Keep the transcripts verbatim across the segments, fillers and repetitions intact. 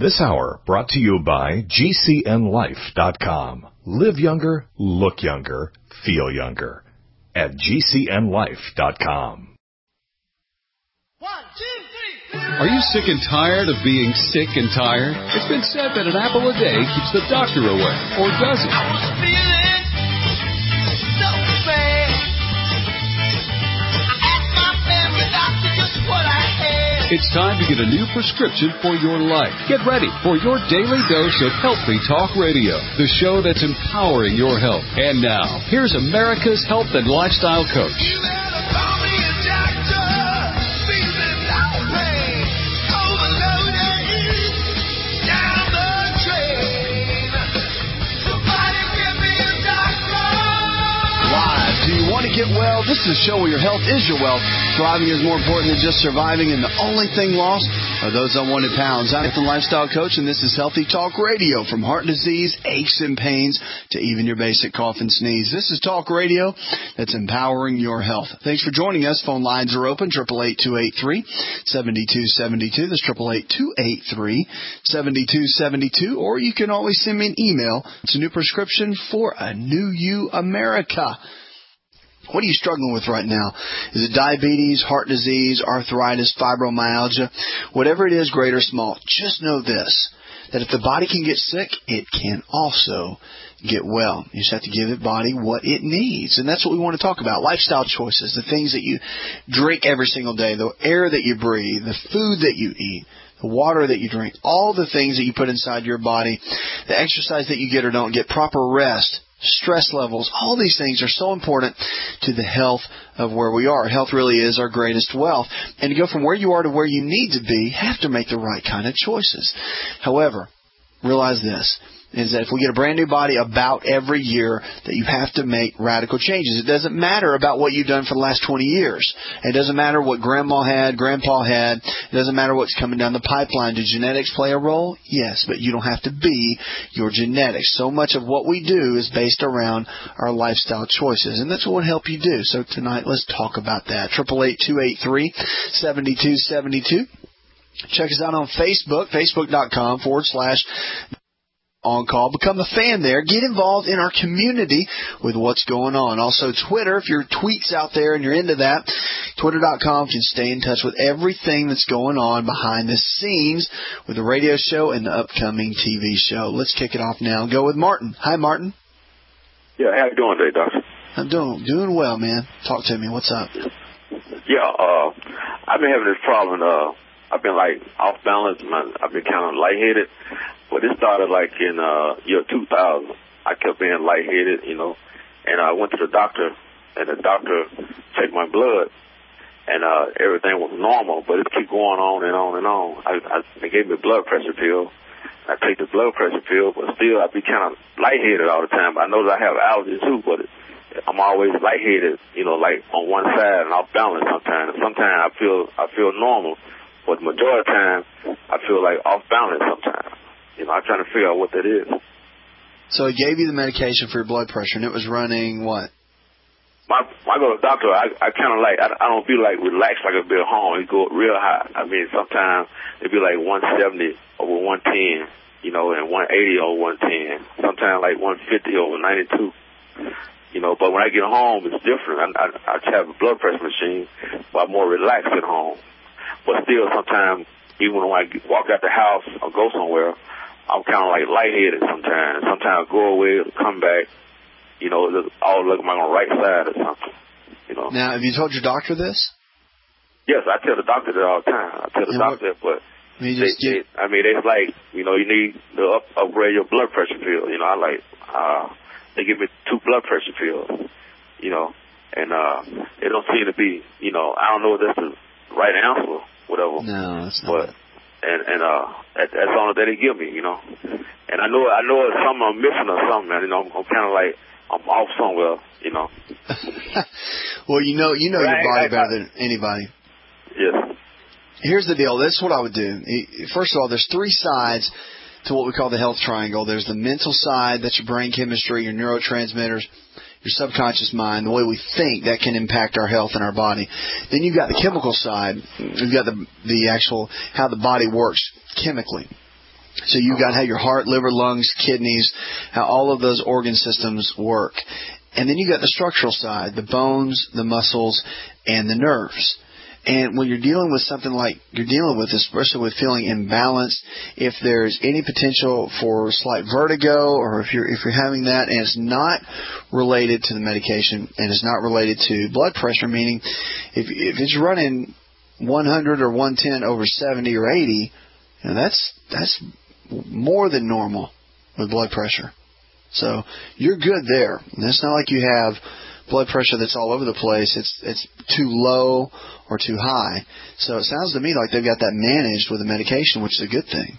This hour brought to you by G C N life dot com. Live younger, look younger, feel younger at G C N life dot com. One, two, three. Are you sick and tired of being sick and tired? It's been said that an apple a day keeps the doctor away. Or does it? I was feeling so bad. I asked my family doctor just what I had. It's time to get a new prescription for your life. Get ready for your daily dose of Healthy Talk Radio, the show that's empowering your health. And now, here's America's health and lifestyle coach. You better call me a doctor. Feeling no pain. Overloaded. Down the drain. Somebody give me a doctor. Live. Do you want to get well? This is a show where your health is your wealth. Thriving is more important than just surviving, and the only thing lost are those unwanted pounds. I'm the Lifestyle Coach, and this is Healthy Talk Radio. From heart disease, aches and pains, to even your basic cough and sneeze. This is Talk Radio that's empowering your health. Thanks for joining us. Phone lines are open, eight eight eight, two eight three, seven two seven two. That's eight eight eight, two eight three, seven two seven two. Or you can always send me an email. It's a new prescription for a new you, America. What are you struggling with right now? Is it diabetes, heart disease, arthritis, fibromyalgia? Whatever it is, great or small, just know this, that if the body can get sick, it can also get well. You just have to give the body what it needs. And that's what we want to talk about. Lifestyle choices, the things that you drink every single day, the air that you breathe, the food that you eat, the water that you drink, all the things that you put inside your body, the exercise that you get or don't get, proper rest, stress levels, all these things are so important to the health of where we are. Health really is our greatest wealth. And to go from where you are to where you need to be, you have to make the right kind of choices. However, realize this, is that if we get a brand new body about every year, that you have to make radical changes. It doesn't matter about what you've done for the last twenty years. It doesn't matter what grandma had, grandpa had. It doesn't matter what's coming down the pipeline. Do genetics play a role? Yes, but you don't have to be your genetics. So much of what we do is based around our lifestyle choices, and that's what will help you do. So tonight, let's talk about that. eight eight eight, two eight three, seven two seven two. Check us out on Facebook, facebook.com forward slash On Call. Become a fan there. Get involved in our community with what's going on. Also, Twitter, if your tweets out there and you're into that, twitter dot com can stay in touch with everything that's going on behind the scenes with the radio show and the upcoming T V show. Let's kick it off now and go with Martin. Hi, Martin. Yeah, how you doing today, Doctor? I'm doing doing well, man. Talk to me. What's up? Yeah, uh, I've been having this problem. Uh, I've been, like, off balance. My, I've been kind of lightheaded. But it started like in uh year two thousand. I kept being lightheaded, you know, and I went to the doctor, and the doctor checked my blood, and uh everything was normal, but it kept going on and on and on. I, I they gave me a blood pressure pill. I take the blood pressure pill, but still I be kind of lightheaded all the time. I know that I have allergies too, but it, I'm always lightheaded, you know, like on one side and off balance sometimes. Sometimes I feel I feel normal, but the majority of the time I feel like off balance sometimes. You know, I'm trying to figure out what that is. So he gave you the medication for your blood pressure, and it was running what? My, I go to the doctor, I, I kind of like, I, I don't feel like relaxed like a bit home. It go real high. I mean, sometimes it be like one seventy over one ten, you know, and one eighty over one ten. Sometimes like one fifty over ninety-two. You know, but when I get home, it's different. I, I, I have a blood pressure machine, but I'm more relaxed at home. But still, sometimes, even when I walk out the house or go somewhere, I'm kind of like lightheaded sometimes. Sometimes I go away, come back, you know, all look like on the right side or something, you know. Now, have you told your doctor this? Yes, I tell the doctor that all the time. I tell the and doctor that, but they, just they, I mean, it's like, you know, you need to up, upgrade your blood pressure pill. You know, I like, uh, they give me two blood pressure pills, you know, and uh, it don't seem to be, you know, I don't know if that's the right answer, whatever. No, that's not. But, And, and, uh, that, that's all that they give me, you know. And I know, I know it's something I'm missing or something, man. You know, I'm, I'm kind of like, I'm off somewhere, you know. Well, you know, you know right, your body right, better right. than anybody. Yes. Here's the deal. This is what I would do. First of all, there's three sides to what we call the health triangle. There's the mental side, that's your brain chemistry, your neurotransmitters, your subconscious mind, the way we think, that can impact our health and our body. Then you've got the chemical side. You've got the the actual, how the body works chemically. So you've got how your heart, liver, lungs, kidneys, how all of those organ systems work. And then you've got the structural side, the bones, the muscles, and the nerves. And when you're dealing with something like you're dealing with, especially with feeling imbalanced, if there's any potential for slight vertigo, or if you're if you're having that and it's not related to the medication and it's not related to blood pressure, meaning if if it's running one hundred or one ten over seventy or eighty, you know, that's that's more than normal with blood pressure. So you're good there. And it's not like you have blood pressure that's all over the place. It's it's too low or too high. So it sounds to me like they've got that managed with the medication, which is a good thing.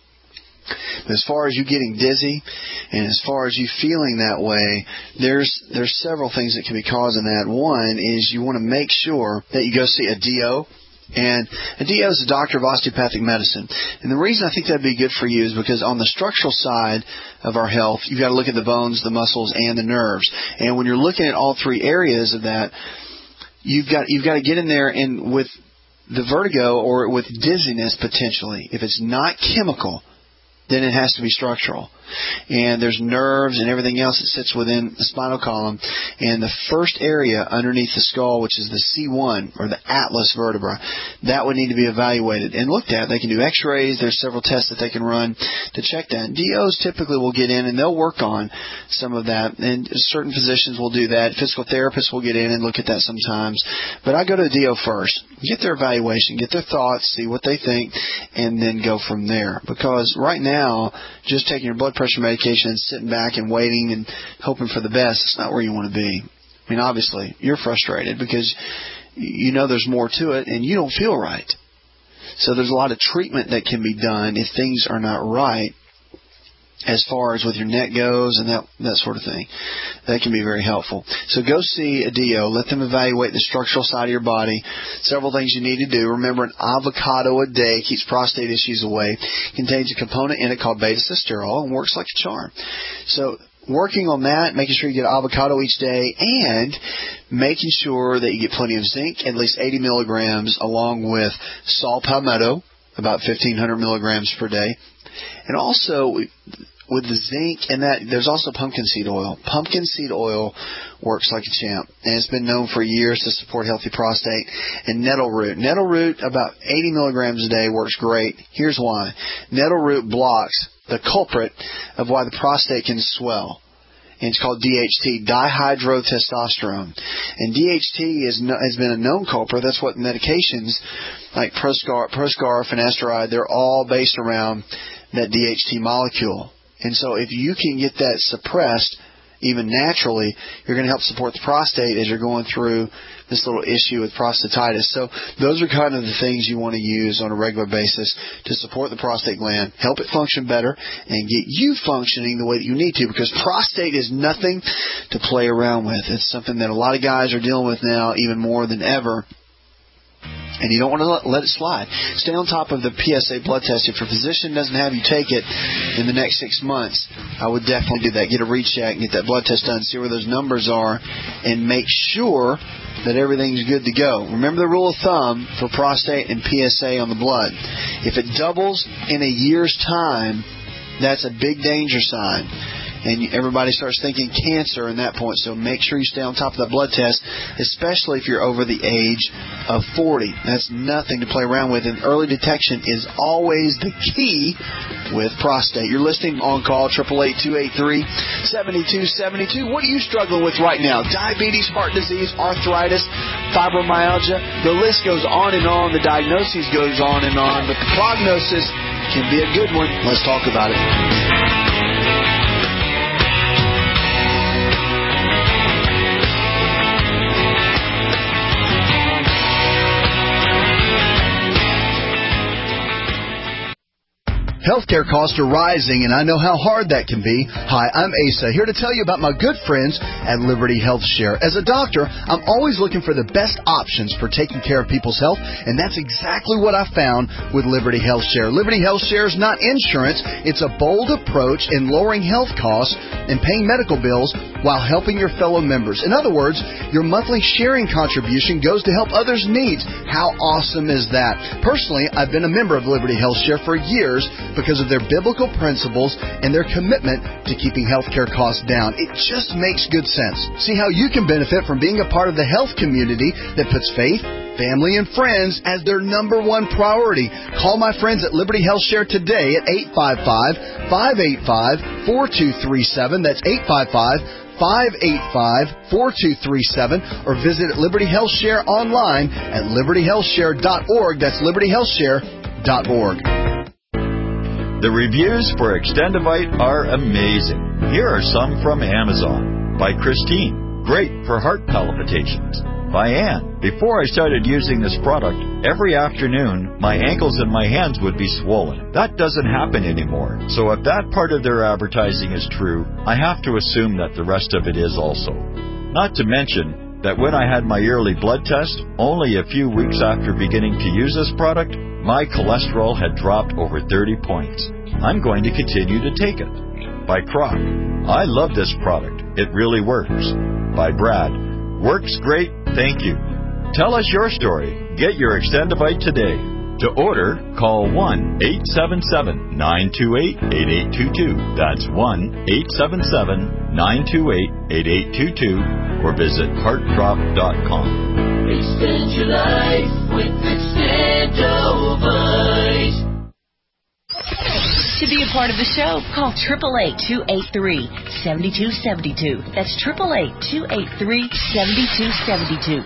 But as far as you getting dizzy and as far as you feeling that way, there's there's several things that can be causing that. One is you want to make sure that you go see a D O. And a D O is a doctor of osteopathic medicine. And the reason I think that would be good for you is because on the structural side of our health, you've got to look at the bones, the muscles, and the nerves. And when you're looking at all three areas of that, you've got you've got to get in there and with the vertigo or with dizziness potentially. If it's not chemical, then it has to be structural. And there's nerves and everything else that sits within the spinal column. And the first area underneath the skull, which is the C one, or the atlas vertebra, that would need to be evaluated and looked at. They can do x-rays. There's several tests that they can run to check that. D Os typically will get in and they'll work on some of that. And certain physicians will do that. Physical therapists will get in and look at that sometimes. But I go to a D O first. Get their evaluation, get their thoughts, see what they think, and then go from there. Because right now, just taking your blood pressure medication and sitting back and waiting and hoping for the best, it's not where you want to be. I mean, obviously, you're frustrated because you know there's more to it and you don't feel right. So there's a lot of treatment that can be done if things are not right as far as with your neck goes and that that sort of thing. That can be very helpful. So go see a D O. Let them evaluate the structural side of your body. Several things you need to do. Remember, an avocado a day keeps prostate issues away. Contains a component in it called beta-sitosterol and works like a charm. So working on that, making sure you get avocado each day, and making sure that you get plenty of zinc, at least eighty milligrams, along with saw palmetto, about fifteen hundred milligrams per day. And also, with the zinc and that, there's also pumpkin seed oil. Pumpkin seed oil works like a champ, and it's been known for years to support healthy prostate. And nettle root. Nettle root, about eighty milligrams a day, works great. Here's why. Nettle root blocks the culprit of why the prostate can swell. And it's called D H T, dihydrotestosterone. And D H T is no, has been a known culprit. That's what medications like Proscar, Proscar, finasteride, they're all based around that D H T molecule. And so if you can get that suppressed, even naturally, you're going to help support the prostate as you're going through this little issue with prostatitis. So those are kind of the things you want to use on a regular basis to support the prostate gland, help it function better, and get you functioning the way that you need to, because prostate is nothing to play around with. It's something that a lot of guys are dealing with now even more than ever. And you don't want to let, let it slide. Stay on top of the P S A blood test. If your physician doesn't have you take it in the next six months, I would definitely do that. Get a recheck, get that blood test done, see where those numbers are, and make sure that everything's good to go. Remember the rule of thumb for prostate and P S A on the blood. If it doubles in a year's time, that's a big danger sign. And everybody starts thinking cancer in that point. So make sure you stay on top of that blood test, especially if you're over the age of forty. That's nothing to play around with. And early detection is always the key with prostate. You're listening on call, eight eight eight, two eight three, seven two seven two. What are you struggling with right now? Diabetes, heart disease, arthritis, fibromyalgia. The list goes on and on. The diagnosis goes on and on. But the prognosis can be a good one. Let's talk about it. Healthcare costs are rising, and I know how hard that can be. Hi, I'm Asa, here to tell you about my good friends at Liberty Health Share. As a doctor, I'm always looking for the best options for taking care of people's health, and that's exactly what I found with Liberty Health Share. Liberty Health Share is not insurance. It's a bold approach in lowering health costs and paying medical bills while helping your fellow members. In other words, your monthly sharing contribution goes to help others' needs. How awesome is that? Personally, I've been a member of Liberty Health Share for years, because of their biblical principles and their commitment to keeping healthcare costs down. It just makes good sense. See how you can benefit from being a part of the health community that puts faith, family, and friends as their number one priority. Call my friends at Liberty Health Share today at eight five five, five eight five, four two three seven. That's eight five five, five eight five, four two three seven, or visit Liberty Health Share online at liberty health share dot org. That's liberty health share dot org. The reviews for Extendivite are amazing. Here are some from Amazon. By Christine, great for heart palpitations. By Ann, before I started using this product, every afternoon my ankles and my hands would be swollen. That doesn't happen anymore. So if that part of their advertising is true, I have to assume that the rest of it is also. Not to mention that when I had my yearly blood test, only a few weeks after beginning to use this product, my cholesterol had dropped over thirty points. I'm going to continue to take it. By Croc, I love this product. It really works. By Brad, works great, thank you. Tell us your story. Get your Extendivite today. To order, call one eight seven seven, nine two eight, eight eight two two. That's one eight seven seven, nine two eight, eight eight two two or visit heart drop dot com. Extend your life with Extendivite. To be a part of the show, call eight eight eight, two eight three, seven two seven two. That's eight eight eight, two eight three, seven two seven two.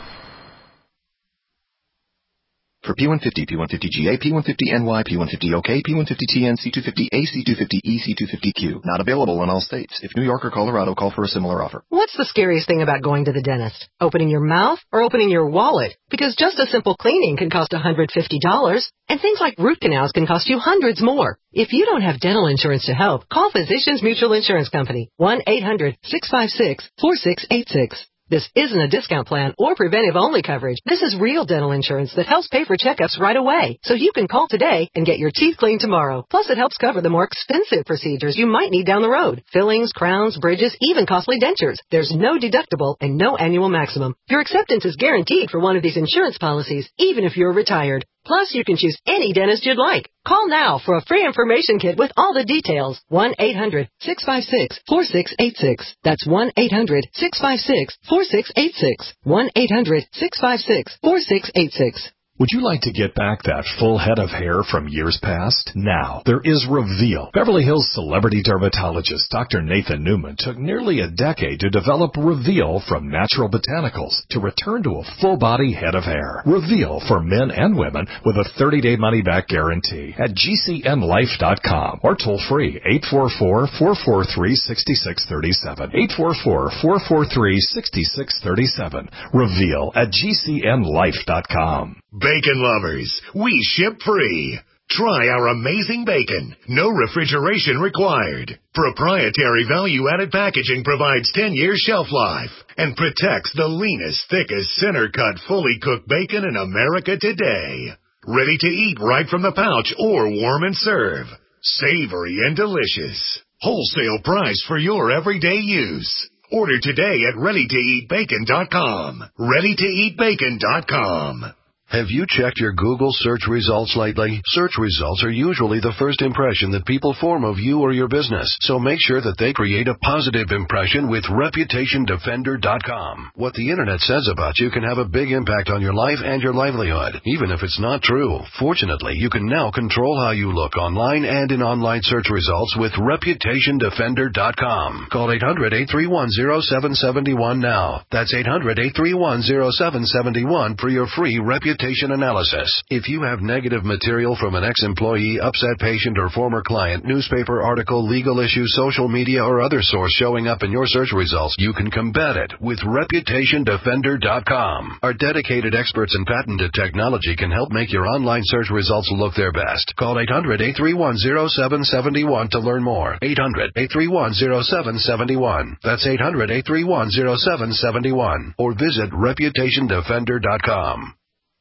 For P one fifty, P one fifty G A, P one fifty N Y, P one fifty O K, P one fifty T N, C two fifty A, C two fifty E, C two fifty Q. Not available in all states. If New York or Colorado, call for a similar offer. What's the scariest thing about going to the dentist? Opening your mouth or opening your wallet? Because just a simple cleaning can cost one hundred fifty dollars, and things like root canals can cost you hundreds more. If you don't have dental insurance to help, call Physicians Mutual Insurance Company, one eight hundred, six five six, four six eight six. This isn't a discount plan or preventive-only coverage. This is real dental insurance that helps pay for checkups right away. So you can call today and get your teeth cleaned tomorrow. Plus, it helps cover the more expensive procedures you might need down the road. Fillings, crowns, bridges, even costly dentures. There's no deductible and no annual maximum. Your acceptance is guaranteed for one of these insurance policies, even if you're retired. Plus, you can choose any dentist you'd like. Call now for a free information kit with all the details. one eight hundred, six five six, four six eight six. That's one eight hundred, six five six, four six eight six. one eight hundred, six five six, four six eight six. Would you like to get back that full head of hair from years past? Now, there is Reveal. Beverly Hills celebrity dermatologist Doctor Nathan Newman took nearly a decade to develop Reveal from natural botanicals to return to a full-body head of hair. Reveal for men and women with a thirty-day money-back guarantee at G C N life dot com or toll-free eight four four, four four three, six six three seven. eight four four, four four three, six six three seven. Reveal at G C N life dot com. Bacon lovers, we ship free. Try our amazing bacon. No refrigeration required. Proprietary value-added packaging provides ten years shelf life and protects the leanest, thickest, center-cut, fully cooked bacon in America today. Ready to eat right from the pouch or warm and serve. Savory and delicious. Wholesale price for your everyday use. Order today at ready to eat bacon dot com. ready to eat bacon dot com. Have you checked your Google search results lately? Search results are usually the first impression that people form of you or your business, so make sure that they create a positive impression with reputation defender dot com. What the internet says about you can have a big impact on your life and your livelihood, even if it's not true. Fortunately, you can now control how you look online and in online search results with reputation defender dot com. Call eight hundred, eight three one, zero seven seven one now. That's eight hundred, eight three one, zero seven seven one for your free reputation analysis. If you have negative material from an ex-employee, upset patient, or former client, newspaper article, legal issue, social media, or other source showing up in your search results, you can combat it with reputation defender dot com. Our dedicated experts in patented technology can help make your online search results look their best. Call eight hundred, eight three one, zero seven seven one to learn more. eight hundred, eight three one, zero seven seven one. That's eight hundred, eight three one, zero seven seven one. Or visit reputation defender dot com.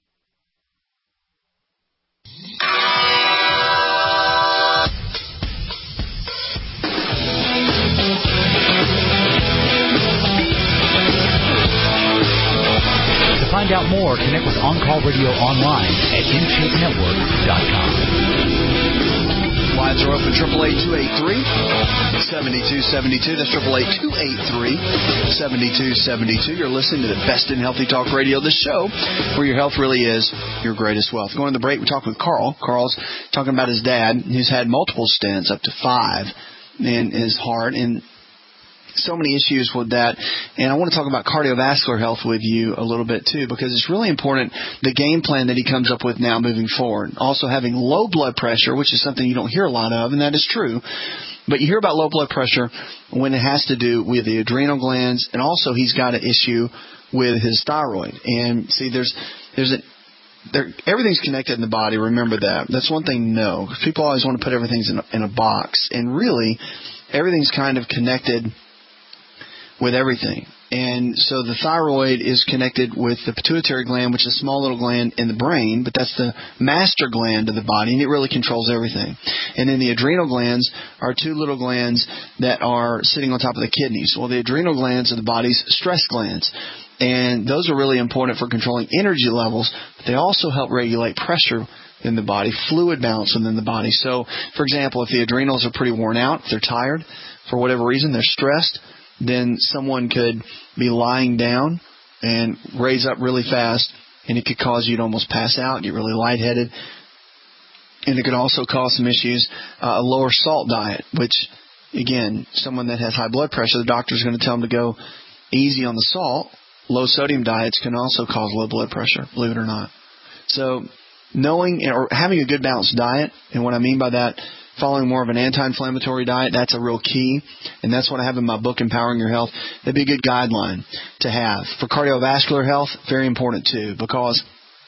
To find out more, connect with On Call Radio online at in shape network dot com. lines are open. Triple eight two eight three seven two seven two. That's triple eight two eight three seven two seven two. You're listening to the best in Healthy Talk Radio, the show where your health really is your greatest wealth. Going to the break, we're talking with Carl. Carl's talking about his dad, who's had multiple stents, up to five, in his heart, and so many issues with that. And I want to talk about cardiovascular health with you a little bit too, because it's really important, the game plan that he comes up with now moving forward. Also having low blood pressure, which is something you don't hear a lot of, and that is true. But you hear about low blood pressure when it has to do with the adrenal glands, and also he's got an issue with his thyroid. And see, there's there's a There, everything's connected in the body. Remember that. That's one thing to know. People always want to put everything in a, in a box, and really, everything's kind of connected with everything. And so the thyroid is connected with the pituitary gland, which is a small little gland in the brain, but that's the master gland of the body, and it really controls everything. And then the adrenal glands are two little glands that are sitting on top of the kidneys. Well, the adrenal glands are the body's stress glands. And those are really important for controlling energy levels, but they also help regulate pressure in the body, fluid balance within the body. So, for example, if the adrenals are pretty worn out, if they're tired, for whatever reason, they're stressed, then someone could be lying down and raise up really fast, and it could cause you to almost pass out, get really lightheaded. And it could also cause some issues, uh, a lower salt diet, which, again, someone that has high blood pressure, the doctor's going to tell them to go easy on the salt. Low sodium diets can also cause low blood pressure, believe it or not. So knowing or having a good balanced diet, and what I mean by that, following more of an anti-inflammatory diet, that's a real key. And that's what I have in my book, Empowering Your Health. That'd be a good guideline to have. For cardiovascular health, very important too, because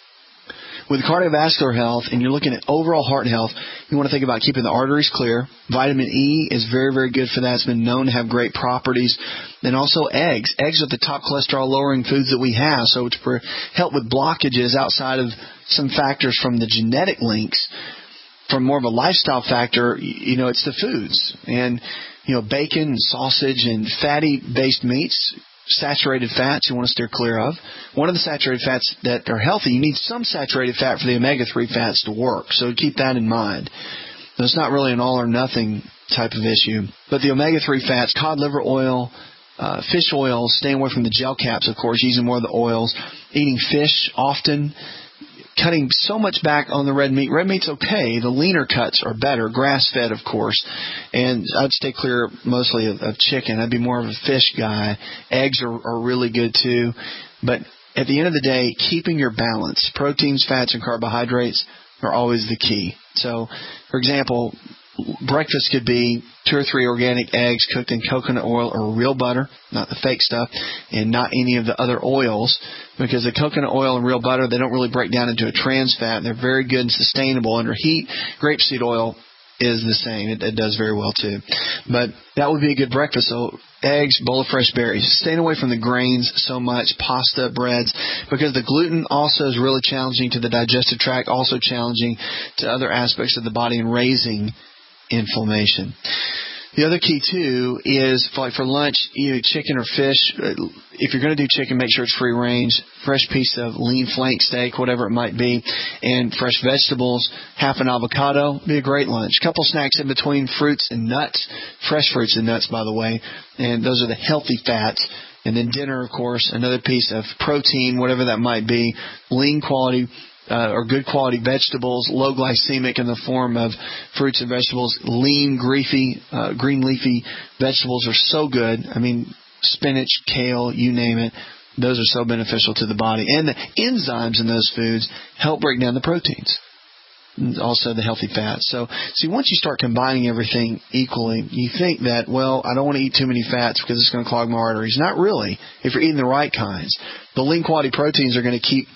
with cardiovascular health, and you're looking at overall heart health, you want to think about keeping the arteries clear. Vitamin E is very, very good for that. It's been known to have great properties. And also eggs. Eggs are the top cholesterol-lowering foods that we have. So to help with blockages outside of some factors from the genetic links, from more of a lifestyle factor, you know, it's the foods. And, you know, bacon, sausage, and fatty-based meats, saturated fats you want to steer clear of. One of the saturated fats that are healthy, you need some saturated fat for the omega three fats to work. So keep that in mind. It's not really an all or nothing type of issue. But the omega three fats, cod liver oil, uh, fish oils, staying away from the gel caps, of course, using more of the oils, eating fish often, cutting so much back on the red meat. Red meat's okay. The leaner cuts are better, grass-fed, of course. And I'd stay clear mostly of, of chicken. I'd be more of a fish guy. Eggs are, are really good, too. But at the end of the day, keeping your balance, proteins, fats, and carbohydrates are always the key. So, for example, breakfast could be two or three organic eggs cooked in coconut oil or real butter, not the fake stuff, and not any of the other oils, because the coconut oil and real butter, they don't really break down into a trans fat. They're very good and sustainable under heat. Grapeseed oil is the same. It, it does very well, too. But that would be a good breakfast. So eggs, bowl of fresh berries. Staying away from the grains so much, pasta, breads, because the gluten also is really challenging to the digestive tract, also challenging to other aspects of the body and raising inflammation. The other key, too, is for, like for lunch, either chicken or fish. If you're going to do chicken, make sure it's free range, fresh piece of lean flank steak, whatever it might be, and fresh vegetables, half an avocado, be a great lunch. A couple snacks in between, fruits and nuts, fresh fruits and nuts, by the way, and those are the healthy fats. And then dinner, of course, another piece of protein, whatever that might be, lean quality Uh, or good quality vegetables, low glycemic in the form of fruits and vegetables, lean, greafy, uh, green leafy vegetables are so good. I mean, spinach, kale, you name it. Those are so beneficial to the body. And the enzymes in those foods help break down the proteins. And also the healthy fats. So, see, once you start combining everything equally, you think that, well, I don't want to eat too many fats because it's going to clog my arteries. Not really, if you're eating the right kinds. The lean quality proteins are going to keep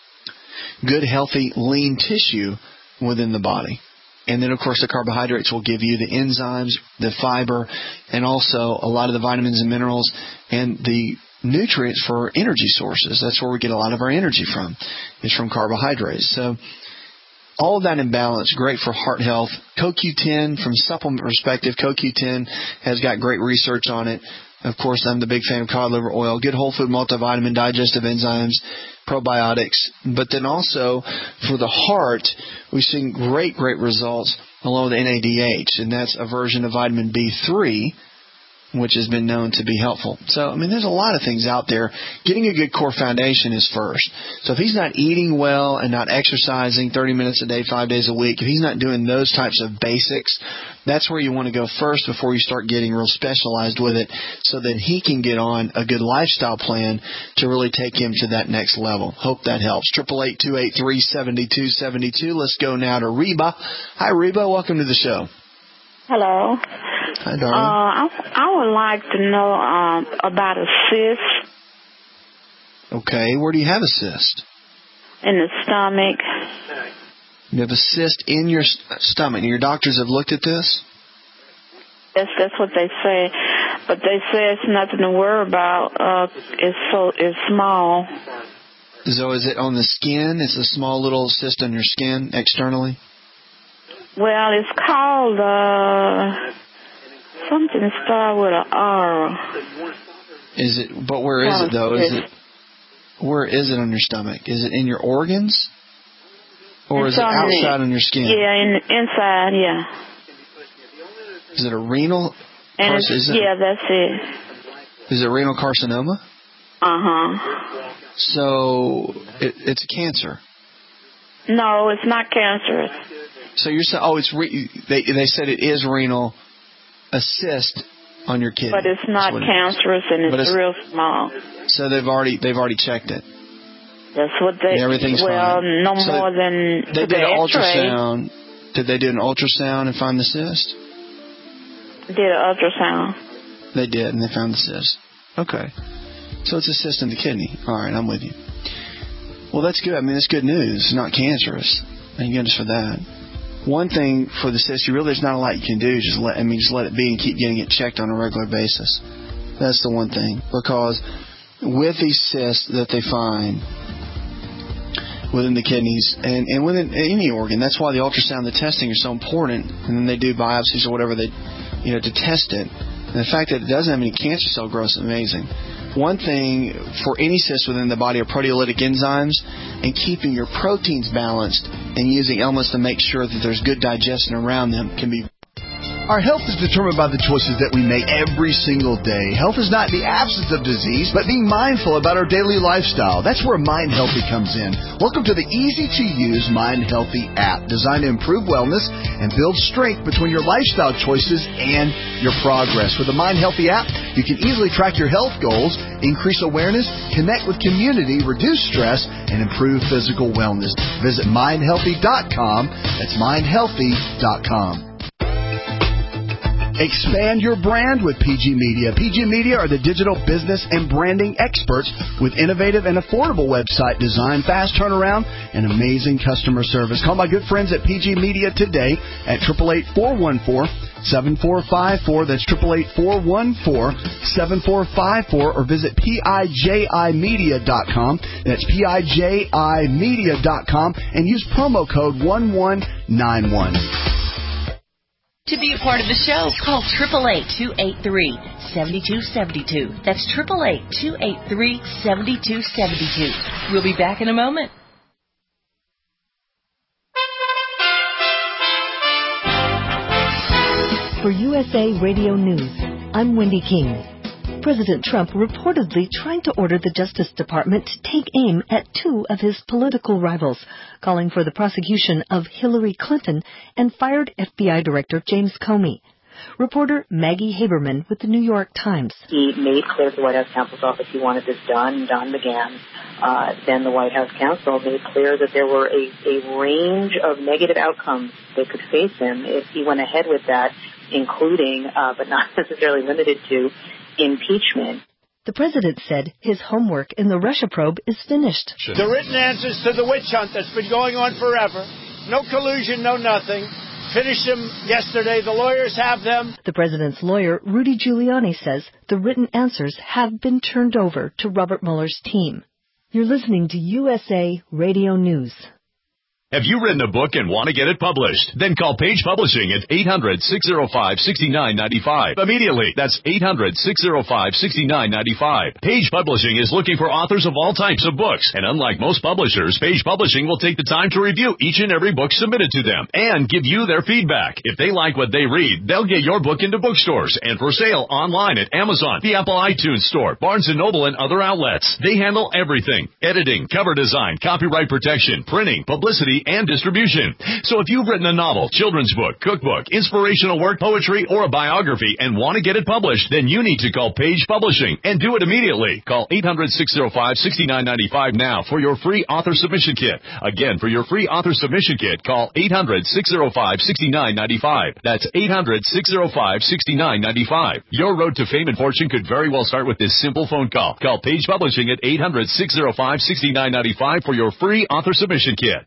good, healthy, lean tissue within the body. And then, of course, the carbohydrates will give you the enzymes, the fiber, and also a lot of the vitamins and minerals and the nutrients for energy sources. That's where we get a lot of our energy from, is from carbohydrates. So all of that in balance, great for heart health. C O Q ten, from supplement perspective, C O Q ten has got great research on it. Of course, I'm the big fan of cod liver oil. Good whole food multivitamin, digestive enzymes, probiotics. But then also for the heart, we've seen great, great results along with N A D H, and that's a version of vitamin B three, which has been known to be helpful. So, I mean, there's a lot of things out there. Getting a good core foundation is first. So if he's not eating well and not exercising thirty minutes a day, five days a week, if he's not doing those types of basics, that's where you want to go first before you start getting real specialized with it, so that he can get on a good lifestyle plan to really take him to that next level. Hope that helps. eight eight eight, two eight three, seven two seven two. Let's go now to Reba. Hi, Reba. Welcome to the show. Hello. Hi, darling. Uh, I, I would like to know um, about a cyst. Okay. Where do you have a cyst? In the stomach. You have a cyst in your st- stomach. And your doctors have looked at this? Yes, that's what they say. But they say it's nothing to worry about. Uh, it's so it's small. So is it on the skin? It's a small little cyst on your skin externally? Well, it's called uh, something start with an R. Is it? But where is it though? Is it? Where is it on your stomach? Is it in your organs, or it's is it on outside the, on your skin? Yeah, in inside. Yeah. Is it a renal? And Carc- it's, is it, yeah, that's it. Is it renal carcinoma? Uh huh. So it, it's a cancer. No, it's not cancerous. So you're saying, oh, it's re- they they said it is renal, a cyst on your kidney. But it's not cancerous it and it's, it's real small. So they've already they've already checked it. That's what they. And everything's well, fine. no so more than they did the an X-ray. ultrasound. Did they do an ultrasound and find the cyst? Did an ultrasound. They did, and they found the cyst. Okay. So it's a cyst in the kidney. All right, I'm with you. Well, that's good. I mean, that's good news. It's not cancerous. Thank goodness for that. One thing for the cyst, you really, there's not a lot you can do. Just let, I mean, just let it be and keep getting it checked on a regular basis. That's the one thing. Because with these cysts that they find within the kidneys and, and within any organ, that's why the ultrasound, the testing is so important. And then they do biopsies or whatever they, you know, to test it. And the fact that it doesn't have any cancer cell growth is amazing. One thing for any cyst within the body are proteolytic enzymes, and keeping your proteins balanced and using elements to make sure that there's good digestion around them can be. Our health is determined by the choices that we make every single day. Health is not the absence of disease, but being mindful about our daily lifestyle. That's where Mind Healthy comes in. Welcome to the easy-to-use Mind Healthy app, designed to improve wellness and build strength between your lifestyle choices and your progress. With the Mind Healthy app, you can easily track your health goals, increase awareness, connect with community, reduce stress, and improve physical wellness. Visit mind healthy dot com. That's mind healthy dot com. Expand your brand with P G Media. P G Media are the digital business and branding experts with innovative and affordable website design, fast turnaround, and amazing customer service. Call my good friends at P G Media today at eight eight eight, four one four, seven four five four. That's eight eight eight, four one four, seven four five four. Or visit P I J I media dot com. That's P I J I media dot com and use promo code one one nine one. To be a part of the show, call eight eight eight, two eight three, seven two seven two. That's eight eight eight, two eight three, seven two seven two. We'll be back in a moment. For U S A Radio News, I'm Wendy King. President Trump reportedly trying to order the Justice Department to take aim at two of his political rivals, calling for the prosecution of Hillary Clinton and fired F B I Director James Comey. Reporter Maggie Haberman with the New York Times. He made clear to the White House counsel's office he wanted this done. Don began. Uh, then the White House counsel made clear that there were a, a range of negative outcomes that could face him if he went ahead with that, including, uh, but not necessarily limited to, impeachment. The president said his homework in the Russia probe is finished. The written answers to the witch hunt that's been going on forever. No collusion, no nothing. Finished them yesterday. The lawyers have them. The president's lawyer, Rudy Giuliani, says the written answers have been turned over to Robert Mueller's team. You're listening to U S A Radio News. Have you written a book and want to get it published? Then call Page Publishing at eight hundred, six oh five, six nine nine five. Immediately. That's eight hundred, six oh five, six nine nine five. Page Publishing is looking for authors of all types of books. And unlike most publishers, Page Publishing will take the time to review each and every book submitted to them and give you their feedback. If they like what they read, they'll get your book into bookstores and for sale online at Amazon, the Apple iTunes Store, Barnes and Noble, and other outlets. They handle everything: editing, cover design, copyright protection, printing, publicity, and distribution. So if you've written a novel, children's book, cookbook, inspirational work, poetry, or a biography and want to get it published, then you need to call Page Publishing and do it immediately. Call eight hundred, six oh five, six nine nine five now for your free author submission kit. Again, for your free author submission kit, call eight hundred, six oh five, six nine nine five. That's eight hundred, six oh five, six nine nine five. Your road to fame and fortune could very well start with this simple phone call. Call Page Publishing at eight hundred, six oh five, six nine nine five for your free author submission kit.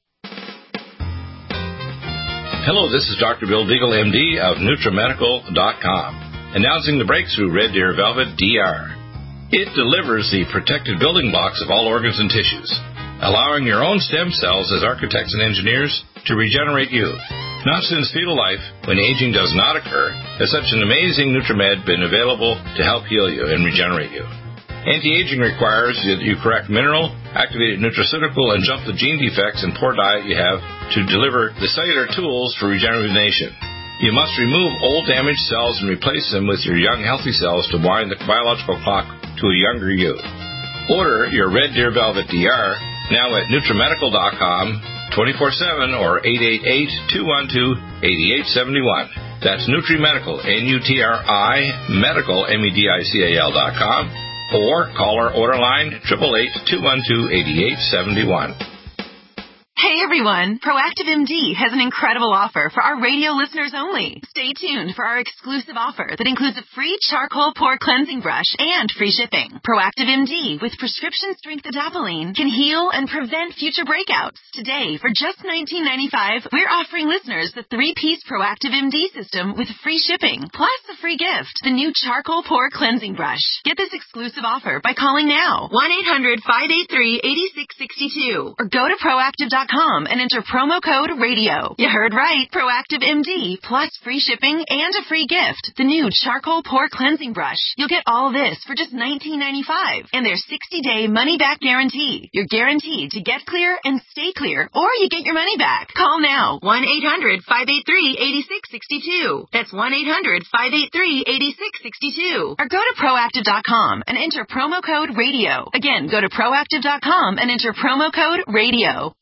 Hello, this is Doctor Bill Deagle, M D of NutriMedical dot com, announcing the breakthrough Red Deer Velvet D R. It delivers the protected building blocks of all organs and tissues, allowing your own stem cells as architects and engineers to regenerate you. Not since fetal life, when aging does not occur, has such an amazing NutriMed been available to help heal you and regenerate you. Anti-aging requires that you correct mineral, activated nutraceutical, and jump the gene defects and poor diet you have to deliver the cellular tools for regeneration. You must remove old damaged cells and replace them with your young healthy cells to wind the biological clock to a younger you. Order your Red Deer Velvet D R now at NutriMedical dot com twenty-four seven or eight eight eight, two one two, eight eight seven one. That's NutriMedical, N U T R I, medical, M E D I C A L dot com. Or call our order line, eight eight eight, two one two, eight eight seven one. Hey everyone, Proactive M D has an incredible offer for our radio listeners only. Stay tuned for our exclusive offer that includes a free charcoal pore cleansing brush and free shipping. Proactive M D with prescription strength adapalene can heal and prevent future breakouts. Today, for just nineteen ninety-five dollars, we're offering listeners the three-piece Proactive M D system with free shipping, plus a free gift, the new charcoal pore cleansing brush. Get this exclusive offer by calling now, one eight hundred, five eight three, eight six six two, or go to proactive dot com and enter promo code radio. You heard right. Proactive M D plus free shipping and a free gift, the new charcoal pore cleansing brush. You'll get all this for just nineteen ninety-five dollars and their sixty-day money-back guarantee. You're guaranteed to get clear and stay clear, or you get your money back. Call now, one eight hundred, five eight three, eight six six two. That's one eight hundred, five eight three, eight six six two. Or go to proactive dot com and enter promo code radio. Again, go to proactive dot com and enter promo code radio.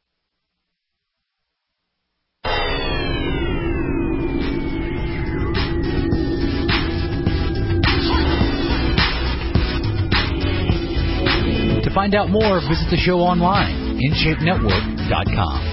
To find out more, visit the show online, in shape network dot com.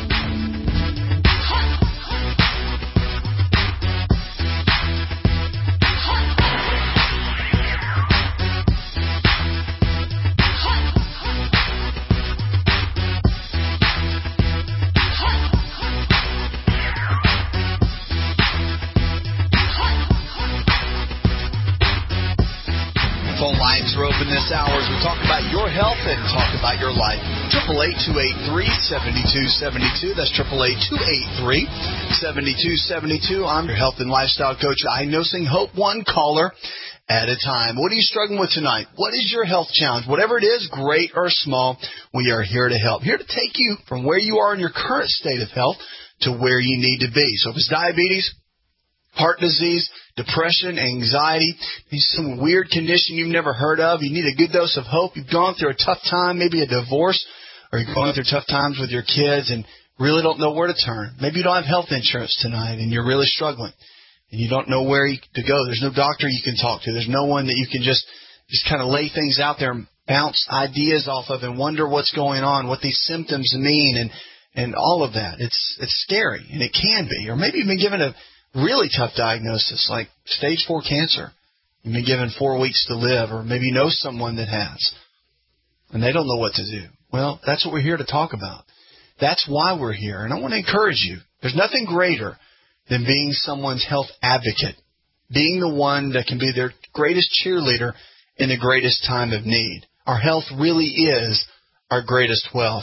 Phone lines are open this hour as we talk about your health and talk about your life. eight eight eight, two eight three, seven two seven two. That's eight eight eight, two eight three, seven two seven two. I'm your health and lifestyle coach, diagnosing hope one caller at a time. What are you struggling with tonight? What is your health challenge? Whatever it is, great or small, we are here to help. Here to take you from where you are in your current state of health to where you need to be. So if it's diabetes, heart disease, depression, anxiety, some weird condition you've never heard of, you need a good dose of hope, you've gone through a tough time, maybe a divorce, or you're going through tough times with your kids and really don't know where to turn. Maybe you don't have health insurance tonight and you're really struggling and you don't know where to go. There's no doctor you can talk to. There's no one that you can just, just kind of lay things out there and bounce ideas off of and wonder what's going on, what these symptoms mean, and, and all of that. It's, it's scary, and it can be. Or maybe you've been given a really tough diagnosis like stage four cancer. You've been given four weeks to live, or maybe you know someone that has, and they don't know what to do. Well, that's what we're here to talk about. That's why we're here, and I want to encourage you. There's nothing greater than being someone's health advocate, being the one that can be their greatest cheerleader in the greatest time of need. Our health really is our greatest wealth,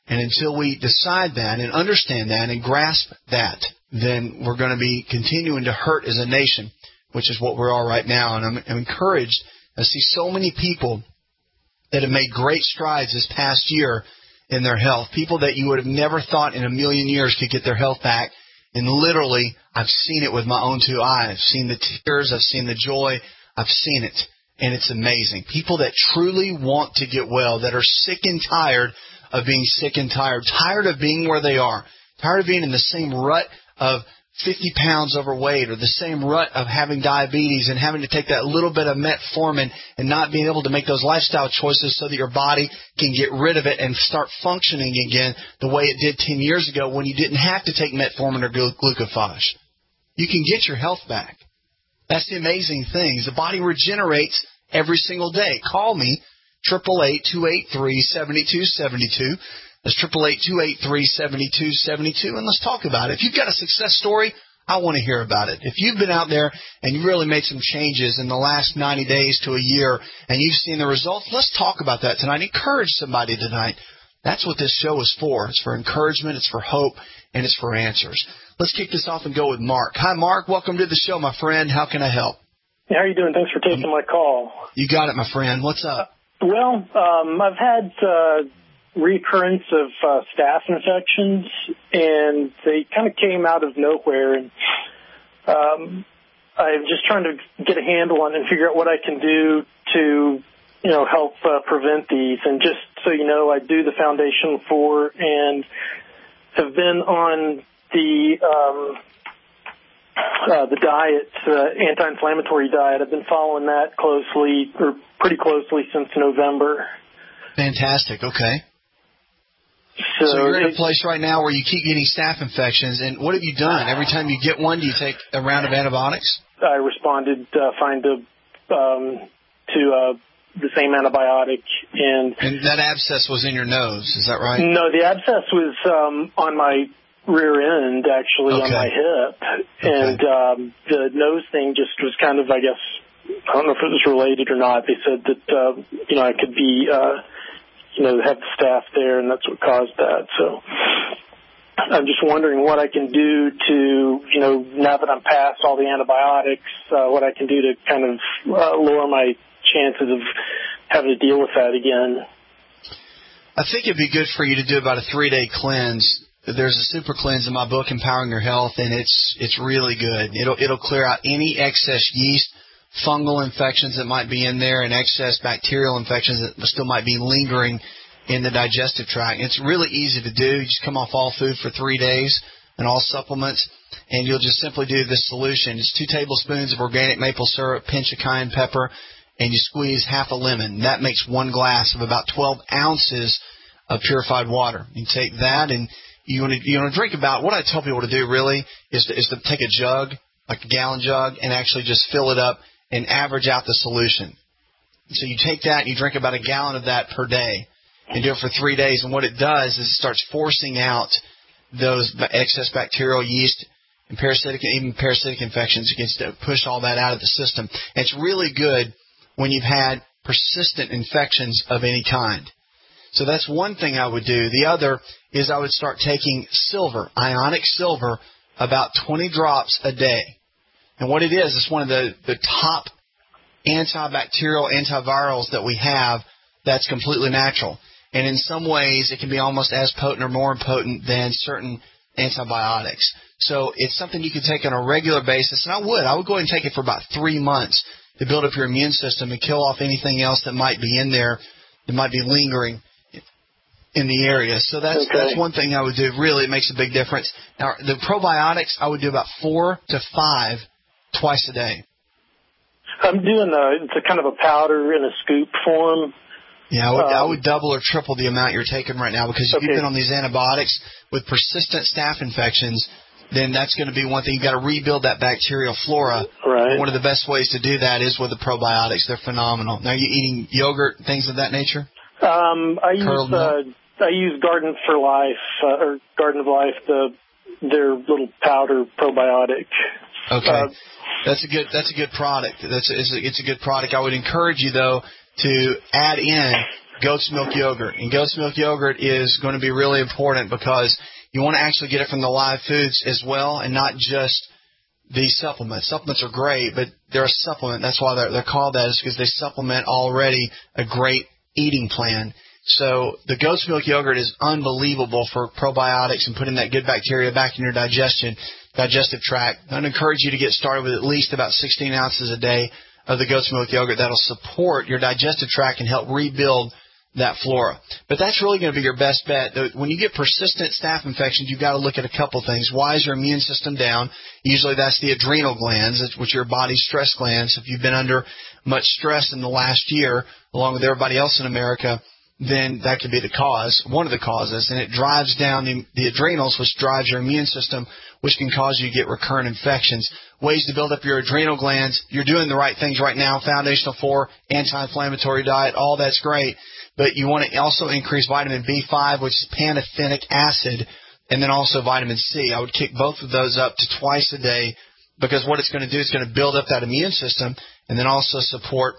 And until we decide that and understand that and grasp that, then we're going to be continuing to hurt as a nation, which is what we are right now. And I'm, I'm encouraged. I see so many people that have made great strides this past year in their health, people that you would have never thought in a million years could get their health back. And literally, I've seen it with my own two eyes. I've seen the tears. I've seen the joy. I've seen it. And it's amazing. People that truly want to get well, that are sick and tired of being sick and tired, tired of being where they are, tired of being in the same rut of fifty pounds overweight or the same rut of having diabetes and having to take that little bit of metformin and not being able to make those lifestyle choices so that your body can get rid of it and start functioning again the way it did ten years ago when you didn't have to take metformin or glucophage. You can get your health back. That's the amazing thing. The body regenerates every single day. Call me, eight eight eight, two eight three, seven two seven two. That's eight eight eight, two eight three, seven two seven two, and let's talk about it. If you've got a success story, I want to hear about it. If you've been out there and you really made some changes in the last ninety days to a year and you've seen the results, let's talk about that tonight. Encourage somebody tonight. That's what this show is for. It's for encouragement, it's for hope, and it's for answers. Let's kick this off and go with Mark. Hi, Mark. Welcome to the show, my friend. How can I help? How are you doing? Thanks for taking my call. You got it, my friend. What's up? Uh, well, um, I've had uh, recurrence of uh, staph infections, and they kind of came out of nowhere. And um, I'm just trying to get a handle on it and figure out what I can do to, you know, help uh, prevent these. And just so you know, I do the Foundation for and have been on the um, uh, the diet, uh, anti-inflammatory diet. I've been following that closely, or pretty closely, since November. Fantastic. Okay. So, so you're in a place right now where you keep getting staph infections, and what have you done? Every time you get one, do you take a round of antibiotics? I responded uh, fine to um, to uh, the same antibiotic, and and that abscess was in your nose. Is that right? No, the abscess was um, on my rear end, actually, okay. on my hip, okay. and um, the nose thing just was kind of, I guess, I don't know if it was related or not. They said that uh, you know I could be. Uh, you know, have the staph there, and that's what caused that. So I'm just wondering what I can do to, you know, now that I'm past all the antibiotics, uh, what I can do to kind of uh, lower my chances of having to deal with that again. I think it'd be good for you to do about a three-day cleanse. There's a super cleanse in my book, Empowering Your Health, and it's it's really good. It'll it'll clear out any excess yeast, fungal infections that might be in there, and excess bacterial infections that still might be lingering in the digestive tract. It's really easy to do. You just come off all food for three days and all supplements, and you'll just simply do this solution. It's two tablespoons of organic maple syrup, pinch of cayenne pepper, and you squeeze half a lemon. That makes one glass of about twelve ounces of purified water. You take that, and you want to you want to drink about, what I tell people to do really is to, is to take a jug, like a gallon jug, and actually just fill it up and average out the solution. So you take that and you drink about a gallon of that per day and do it for three days. And what it does is it starts forcing out those excess bacterial, yeast, and parasitic, even parasitic infections. It gets to push all that out of the system. And it's really good when you've had persistent infections of any kind. So that's one thing I would do. The other is I would start taking silver, ionic silver, about twenty drops a day. And what it is, it's one of the, the top antibacterial, antivirals that we have that's completely natural. And in some ways, it can be almost as potent or more potent than certain antibiotics. So it's something you can take on a regular basis. And I would. I would go ahead and take it for about three months to build up your immune system and kill off anything else that might be in there that might be lingering in the area. So that's okay. That's one thing I would do. Really, it makes a big difference. Now, the probiotics, I would do about four to five twice a day. I'm doing a, it's a kind of a powder in a scoop form. Yeah, I would, um, I would double or triple the amount you're taking right now, because if okay. you've been on these antibiotics with persistent staph infections, then that's going to be one thing. You've got to rebuild that bacterial flora. Right. One of the best ways to do that is with the probiotics. They're phenomenal. Now, are you eating yogurt, things of that nature? Um, I use uh, I use Garden for Life uh, or Garden of Life, the their little powder probiotic. Okay. Uh, That's a good. That's a good product. That's it's a, it's a good product. I would encourage you though to add in goat's milk yogurt. And goat's milk yogurt is going to be really important because you want to actually get it from the live foods as well and not just the supplements. Supplements are great, but they're a supplement. That's why they're, they're called that, is because they supplement already a great eating plan. So the goat's milk yogurt is unbelievable for probiotics and putting that good bacteria back in your digestion, digestive tract. I'd encourage you to get started with at least about sixteen ounces a day of the goat's milk yogurt. That'll support your digestive tract and help rebuild that flora. But that's really going to be your best bet. When you get persistent staph infections, you've got to look at a couple things. Why is your immune system down? Usually that's the adrenal glands, which are your body's stress glands. If you've been under much stress in the last year, along with everybody else in America, then that could be the cause, one of the causes. And it drives down the, the adrenals, which drives your immune system, which can cause you to get recurrent infections. Ways to build up your adrenal glands. You're doing the right things right now. Foundational four, anti-inflammatory diet, all that's great. But you want to also increase vitamin B five, which is pantothenic acid, and then also vitamin C. I would kick both of those up to twice a day, because what it's going to do is going to build up that immune system and then also support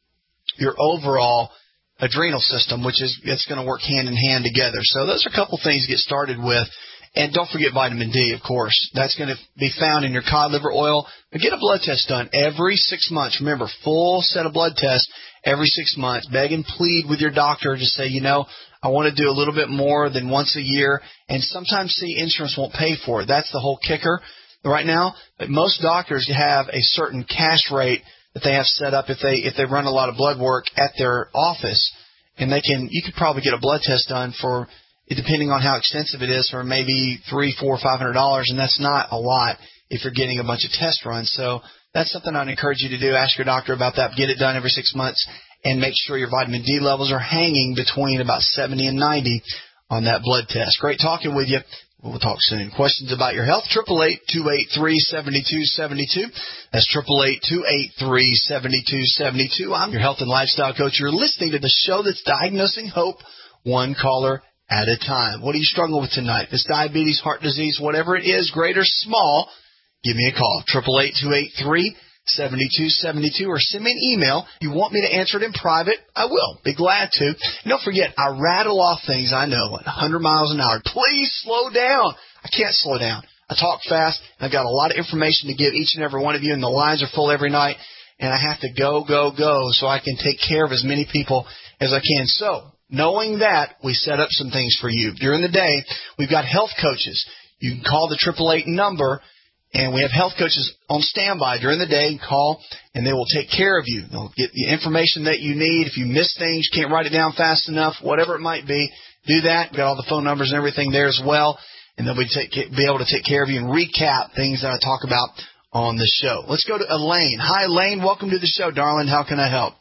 your overall adrenal system, which is it's going to work hand in hand together. So those are a couple things to get started with. And don't forget vitamin D, of course. That's going to be found in your cod liver oil. But get a blood test done every six months. Remember, full set of blood tests every six months. Beg and plead with your doctor to say, you know, I want to do a little bit more than once a year. And sometimes, see, insurance won't pay for it. That's the whole kicker right now. But most doctors have a certain cash rate that they have set up if they if they run a lot of blood work at their office. And they can, you could probably get a blood test done for, depending on how extensive it is, for maybe three, four, five hundred dollars, and that's not a lot if you're getting a bunch of test runs. So that's something I'd encourage you to do. Ask your doctor about that. Get it done every six months, and make sure your vitamin D levels are hanging between about seventy and ninety on that blood test. Great talking with you. We'll talk soon. Questions about your health? Triple eight two eight three seventy two seventy two. That's triple eight two eight three seventy two seventy two. I'm your health and lifestyle coach. You're listening to the show that's diagnosing hope, one caller at a time. What are you struggling with tonight? If it's diabetes, heart disease, whatever it is, great or small, give me a call. Triple eight two eight three seventy two seventy two, or send me an email. If you want me to answer it in private, I will. Be glad to. And don't forget, I rattle off things I know at one hundred miles an hour. Please slow down. I can't slow down. I talk fast. I've got a lot of information to give each and every one of you, and the lines are full every night, and I have to go, go, go so I can take care of as many people as I can. So, knowing that, we set up some things for you. During the day, we've got health coaches. You can call the triple eight number, and we have health coaches on standby during the day. Call, and they will take care of you. They'll get the information that you need. If you miss things, can't write it down fast enough, whatever it might be, do that. We've got all the phone numbers and everything there as well, and they'll be, take, be able to take care of you and recap things that I talk about on the show. Let's go to Elaine. Hi, Elaine. Welcome to the show, darling. How can I help?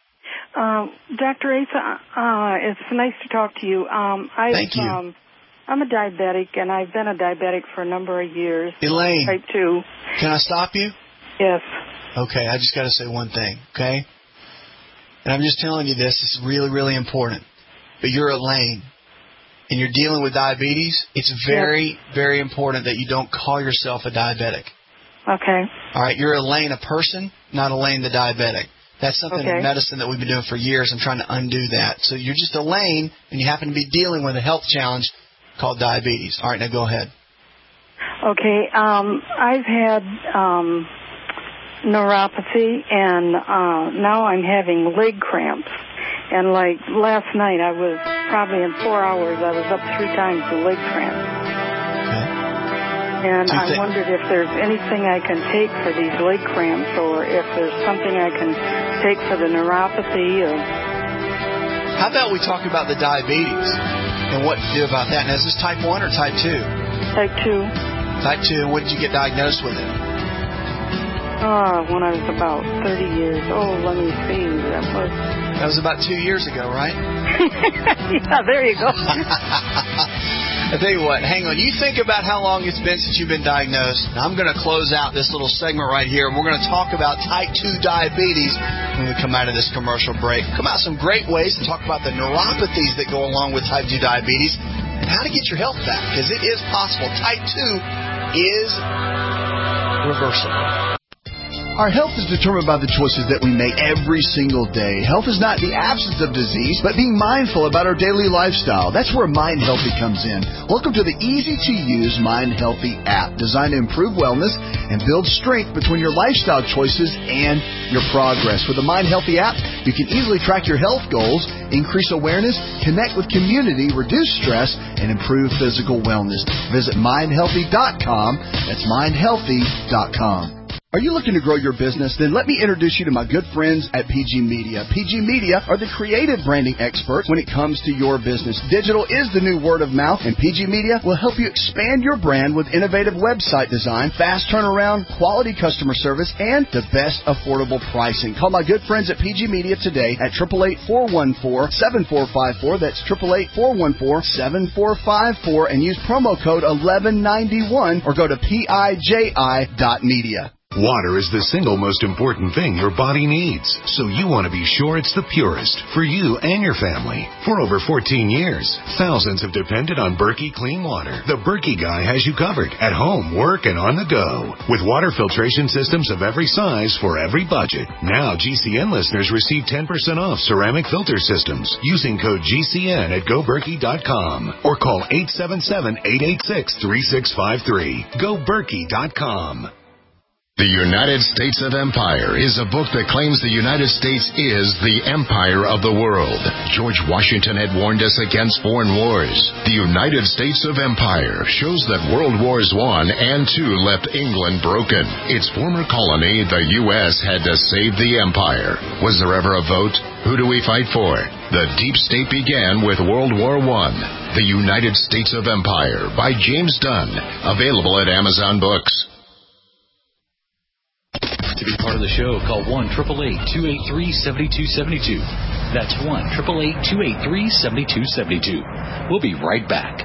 Uh, Doctor Asa, uh, it's nice to talk to you. Um, I've, Thank you. Um, I'm a diabetic, and I've been a diabetic for a number of years. Elaine. Type two. Can I stop you? Yes. Okay, I just got to say one thing, okay? And I'm just telling you this. This is really, really important. But you're Elaine, and you're dealing with diabetes. It's very, yes. very important that you don't call yourself a diabetic. Okay. All right, you're Elaine, a person, not Elaine the diabetic. That's something okay. in medicine that we've been doing for years. I'm trying to undo that. So you're just Elaine, and you happen to be dealing with a health challenge called diabetes. All right, now go ahead. Okay. Um, I've had um, neuropathy, and uh, now I'm having leg cramps. And like last night, I was probably in four hours, I was up three times with leg cramps. And I th- wondered if there's anything I can take for these leg cramps, or if there's something I can take for the neuropathy. Or... How about we talk about the diabetes and what to do about that? Now, is this type one or type two? Type two. Type two. When did you get diagnosed with it? Uh, when I was about thirty years old. Let me see. That was... That was about two years ago, right? Yeah, there you go. I tell you what, hang on. You think about how long it's been since you've been diagnosed. Now, I'm going to close out this little segment right here, and we're going to talk about type two diabetes when we come out of this commercial break. Come out some great ways to talk about the neuropathies that go along with type two diabetes and how to get your health back, because it is possible. Type two is reversible. Our health is determined by the choices that we make every single day. Health is not the absence of disease, but being mindful about our daily lifestyle. That's where Mind Healthy comes in. Welcome to the easy-to-use Mind Healthy app, designed to improve wellness and build strength between your lifestyle choices and your progress. With the Mind Healthy app, you can easily track your health goals, increase awareness, connect with community, reduce stress, and improve physical wellness. Visit mind healthy dot com. That's mind healthy dot com. Are you looking to grow your business? Then let me introduce you to my good friends at P G Media. P G Media are the creative branding experts when it comes to your business. Digital is the new word of mouth, and P G Media will help you expand your brand with innovative website design, fast turnaround, quality customer service, and the best affordable pricing. Call my good friends at P G Media today at eight eight eight, four one four, seven four five four. That's eight eight eight, four one four, seven four five four, and use promo code eleven ninety-one or go to P I J I dot media. Water is the single most important thing your body needs, so you want to be sure it's the purest for you and your family. For over fourteen years, thousands have depended on Berkey Clean Water. The Berkey guy has you covered at home, work, and on the go. With water filtration systems of every size for every budget. Now G C N listeners receive ten percent off ceramic filter systems using code G C N at go berkey dot com or call eight seven seven, eight eight six, three six five three. go berkey dot com. The United States of Empire is a book that claims the United States is the empire of the world. George Washington had warned us against foreign wars. The United States of Empire shows that World Wars One and Two left England broken. Its former colony, the U S, had to save the empire. Was there ever a vote? Who do we fight for? The deep state began with World War One. The United States of Empire by James Dunn. Available at Amazon Books. To be part of the show, call one eight eight eight, two eight three, seven two seven two. That's one eight eight eight, two eight three, seven two seven two. We'll be right back.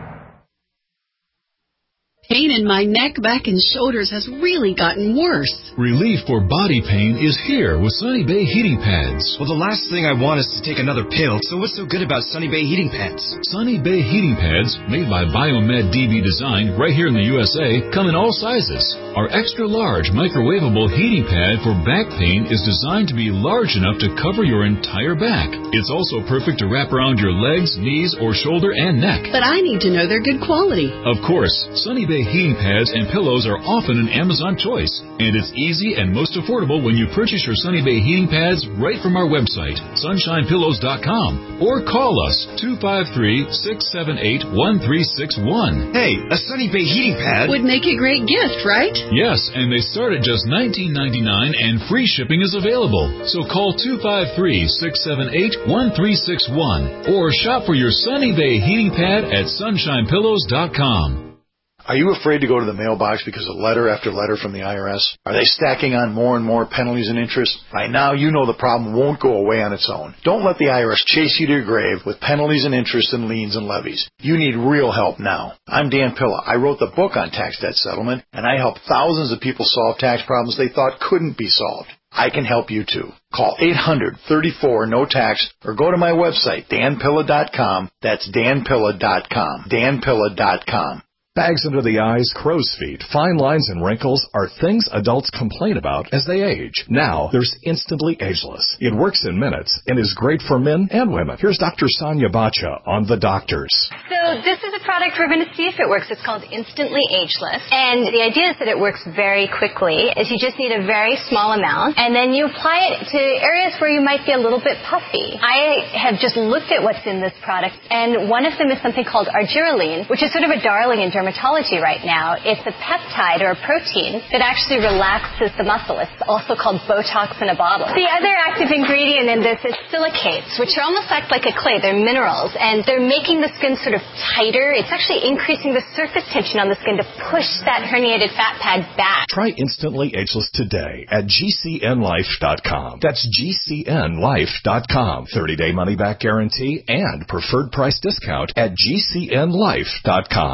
Pain in my neck, back, and shoulders has really gotten worse. Relief for body pain is here with Sunny Bay Heating Pads. Well, the last thing I want is to take another pill, so what's so good about Sunny Bay Heating Pads? Sunny Bay Heating Pads, made by Biomed D B Design right here in the U S A, come in all sizes. Our extra-large microwavable heating pad for back pain is designed to be large enough to cover your entire back. It's also perfect to wrap around your legs, knees, or shoulder and neck. But I need to know they're good quality. Of course, Sunny Bay heating pads and pillows are often an Amazon choice, and it's easy and most affordable when you purchase your Sunny Bay heating pads right from our website, sunshine pillows dot com, or call us two five three, six seven eight, one three six one. Hey, a Sunny Bay heating pad would make a great gift, right? Yes, and they start at just nineteen ninety-nine and free shipping is available. So call two five three, six seven eight, one three six one or shop for your Sunny Bay heating pad at sunshine pillows dot com. Are you afraid to go to the mailbox because of letter after letter from the I R S? Are they stacking on more and more penalties and interest? By now, you know the problem won't go away on its own. Don't let the I R S chase you to your grave with penalties and interest and liens and levies. You need real help now. I'm Dan Pilla. I wrote the book on tax debt settlement, and I help thousands of people solve tax problems they thought couldn't be solved. I can help you too. Call eight hundred, thirty-four, no tax or go to my website, dan pilla dot com. That's dan pilla dot com. dan pilla dot com. Bags under the eyes, crow's feet, fine lines, and wrinkles are things adults complain about as they age. Now, there's Instantly Ageless. It works in minutes and is great for men and women. Here's Doctor Sonia Bacha on The Doctors. So this is a product we're going to see if it works. It's called Instantly Ageless. And the idea is that it works very quickly, is you just need a very small amount, and then you apply it to areas where you might be a little bit puffy. I have just looked at what's in this product, and one of them is something called argireline, which is sort of a darling in dermatology right now. It's a peptide or a protein that actually relaxes the muscle. It's also called Botox in a bottle. The other active ingredient in this is silicates, which are almost act like a clay. They're minerals, and they're making the skin sort of tighter. It's actually increasing the surface tension on the skin to push that herniated fat pad back. Try Instantly Ageless today at G C N life dot com. That's G C N life dot com. thirty-day money-back guarantee and preferred price discount at G C N life dot com.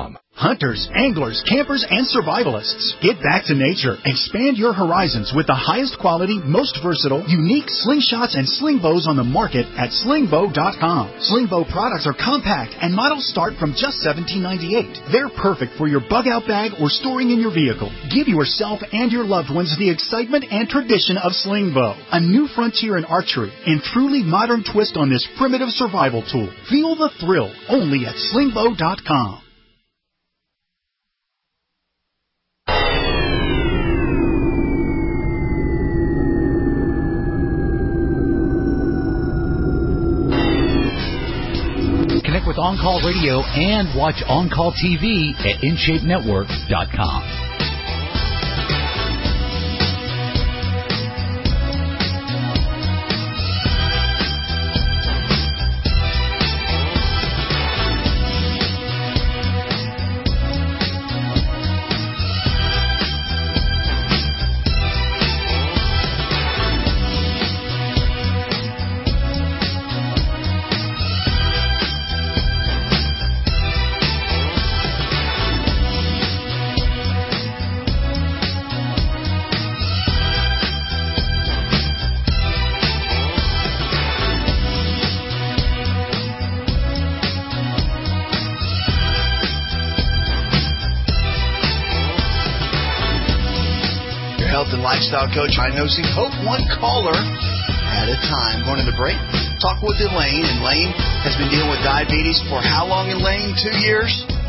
Hunters, anglers, campers, and survivalists. Get back to nature. Expand your horizons with the highest quality, most versatile, unique slingshots and sling bows on the market at sling bow dot com. Sling bow products are compact and models start from just seventeen ninety-eight. They're perfect for your bug out bag or storing in your vehicle. Give yourself and your loved ones the excitement and tradition of sling bow, a new frontier in archery and truly modern twist on this primitive survival tool. Feel the thrill only at sling bow dot com. Connect with On Call Radio and watch On Call T V at in shape network dot com. Lifestyle coach, diagnosing hope one caller at a time. Going to the break. Talk with Elaine. And Elaine has been dealing with diabetes for how long, Elaine? Two years?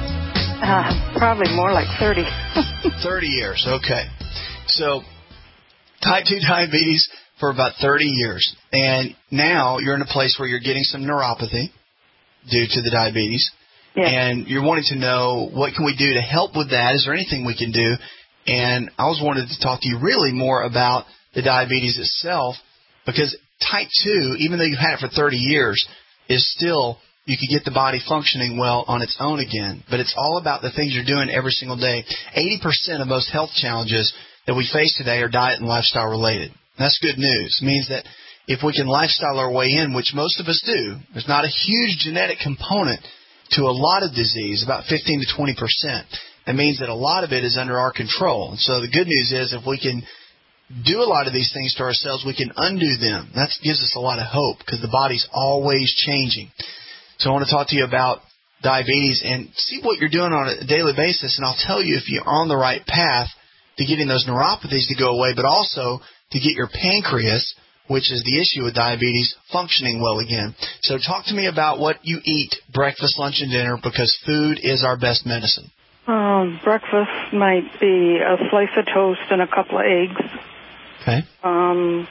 Uh, probably more like thirty. thirty years, okay. So, type two diabetes for about thirty years. And now you're in a place where you're getting some neuropathy due to the diabetes. Yeah. And you're wanting to know, what can we do to help with that? Is there anything we can do? And I was wanted to talk to you really more about the diabetes itself, because type two, even though you've had it for thirty years, is still, you can get the body functioning well on its own again. But it's all about the things you're doing every single day. eighty percent of most health challenges that we face today are diet and lifestyle related. That's good news. It means that if we can lifestyle our way in, which most of us do, there's not a huge genetic component to a lot of disease, about fifteen to twenty percent. That means that a lot of it is under our control. And so the good news is, if we can do a lot of these things to ourselves, we can undo them. That gives us a lot of hope, because the body's always changing. So I want to talk to you about diabetes and see what you're doing on a daily basis, and I'll tell you if you're on the right path to getting those neuropathies to go away, but also to get your pancreas, which is the issue with diabetes, functioning well again. So talk to me about what you eat, breakfast, lunch, and dinner, because food is our best medicine. Um, breakfast might be a slice of toast and a couple of eggs. Okay. Um,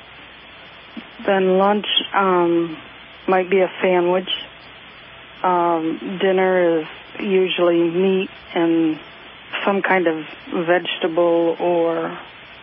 then lunch um, might be a sandwich. Um, dinner is usually meat and some kind of vegetable, or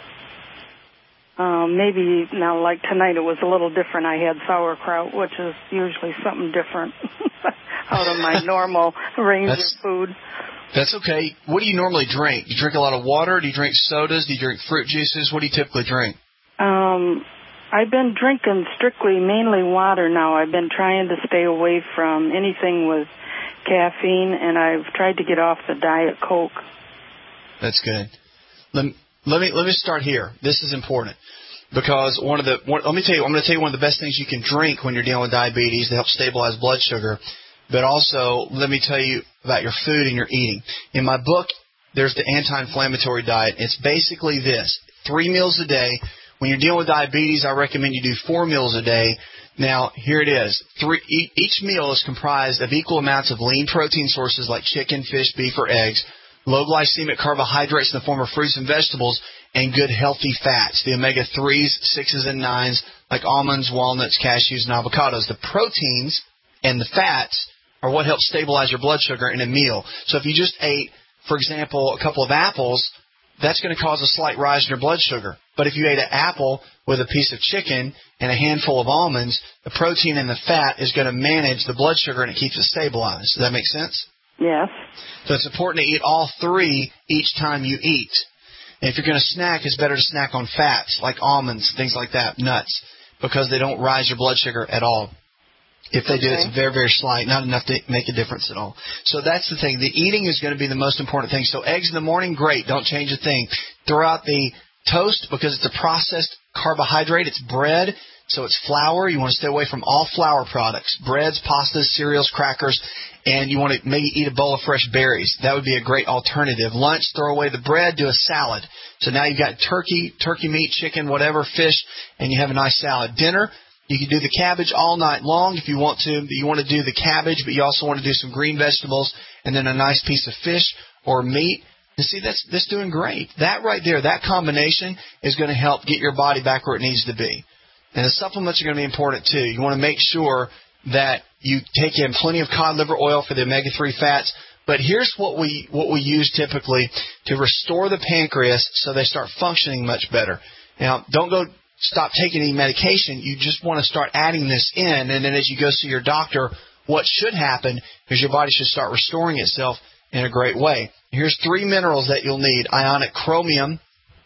um, maybe, now like tonight it was a little different. I had sauerkraut, which is usually something different out of my normal range That's- of food. That's okay. What do you normally drink? Do you drink a lot of water? Do you drink sodas? Do you drink fruit juices? What do you typically drink? Um, I've been drinking strictly mainly water now. I've been trying to stay away from anything with caffeine, and I've tried to get off the Diet Coke. That's good. Let me, let me let me start here. This is important, because one of the one, let me tell you, I'm going to tell you one of the best things you can drink when you're dealing with diabetes to help stabilize blood sugar. But also, let me tell you about your food and your eating. In my book, there's the anti-inflammatory diet. It's basically this: three meals a day. When you're dealing with diabetes, I recommend you do four meals a day. Now, here it is. Three, each meal is comprised of equal amounts of lean protein sources like chicken, fish, beef, or eggs, low glycemic carbohydrates in the form of fruits and vegetables, and good healthy fats, the omega threes, sixes, and nines, like almonds, walnuts, cashews, and avocados. The proteins and the fats are what helps stabilize your blood sugar in a meal. So if you just ate, for example, a couple of apples, that's going to cause a slight rise in your blood sugar. But if you ate an apple with a piece of chicken and a handful of almonds, the protein and the fat is going to manage the blood sugar, and it keeps it stabilized. Does that make sense? Yes. So it's important to eat all three each time you eat. And if you're going to snack, it's better to snack on fats like almonds, things like that, nuts, because they don't rise your blood sugar at all. If they do, okay. it's very, very slight, not enough to make a difference at all. So that's the thing. The eating is going to be the most important thing. So eggs in the morning, great. Don't change a thing. Throw out the toast because it's a processed carbohydrate. It's bread, so it's flour. You want to stay away from all flour products, breads, pastas, cereals, crackers, and you want to maybe eat a bowl of fresh berries. That would be a great alternative. Lunch, throw away the bread, do a salad. So now you've got turkey, turkey meat, chicken, whatever, fish, and you have a nice salad. Dinner, you can do the cabbage all night long if you want to. But you want to do the cabbage, but you also want to do some green vegetables and then a nice piece of fish or meat. And see, that's that's doing great. That right there, that combination is going to help get your body back where it needs to be. And the supplements are going to be important too. You want to make sure that you take in plenty of cod liver oil for the omega three fats. But here's what we what we use typically to restore the pancreas so they start functioning much better. Now, don't go stop taking any medication. You just want to start adding this in, and then as you go see your doctor, what should happen is your body should start restoring itself in a great way. Here's three minerals that you'll need: ionic chromium,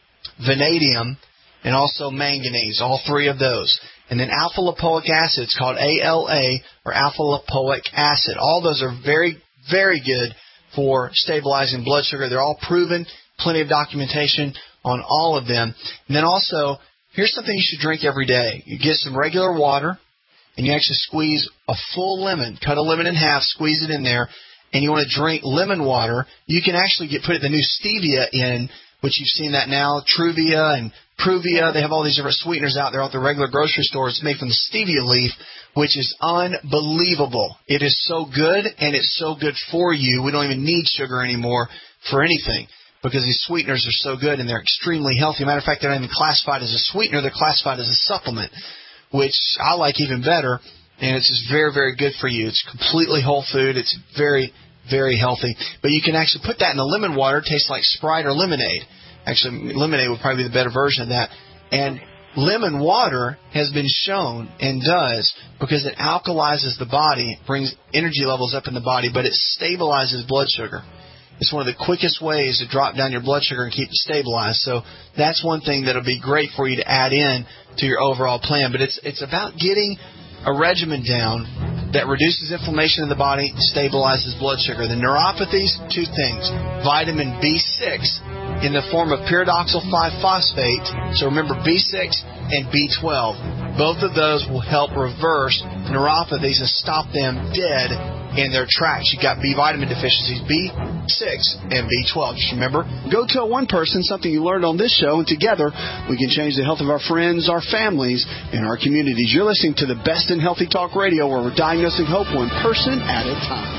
vanadium, and also manganese, all three of those. And then alpha-lipoic acid, it's called A L A, or alpha-lipoic acid. All those are very, very good for stabilizing blood sugar. They're all proven, plenty of documentation on all of them. And then also, here's something you should drink every day. You get some regular water, and you actually squeeze a full lemon. Cut a lemon in half, squeeze it in there, and you want to drink lemon water. You can actually get put the new stevia in, which you've seen that now, Truvia and Pruvia. They have all these different sweeteners out there at the regular grocery stores. It's made from the stevia leaf, which is unbelievable. It is so good, and it's so good for you. We don't even need sugar anymore for anything because these sweeteners are so good, and they're extremely healthy. Matter of fact, they're not even classified as a sweetener. They're classified as a supplement, which I like even better, and it's just very, very good for you. It's completely whole food. It's very, very healthy. But you can actually put that in the lemon water. It tastes like Sprite or lemonade. Actually, lemonade would probably be the better version of that. And lemon water has been shown and does because it alkalizes the body, brings energy levels up in the body, but it stabilizes blood sugar. It's one of the quickest ways to drop down your blood sugar and keep it stabilized. So that's one thing that will be great for you to add in to your overall plan. But it's it's about getting a regimen down that reduces inflammation in the body, stabilizes blood sugar. The neuropathies, two things: vitamin B six in the form of pyridoxal five phosphate. So remember, B six and B twelve. Both of those will help reverse neuropathies and stop them dead in their tracks. You've got B vitamin deficiencies, B six and B twelve. Just remember, go tell one person something you learned on this show, and together we can change the health of our friends, our families, and our communities. You're listening to the best in Healthy Talk Radio, where we're diagnosing hope one person at a time.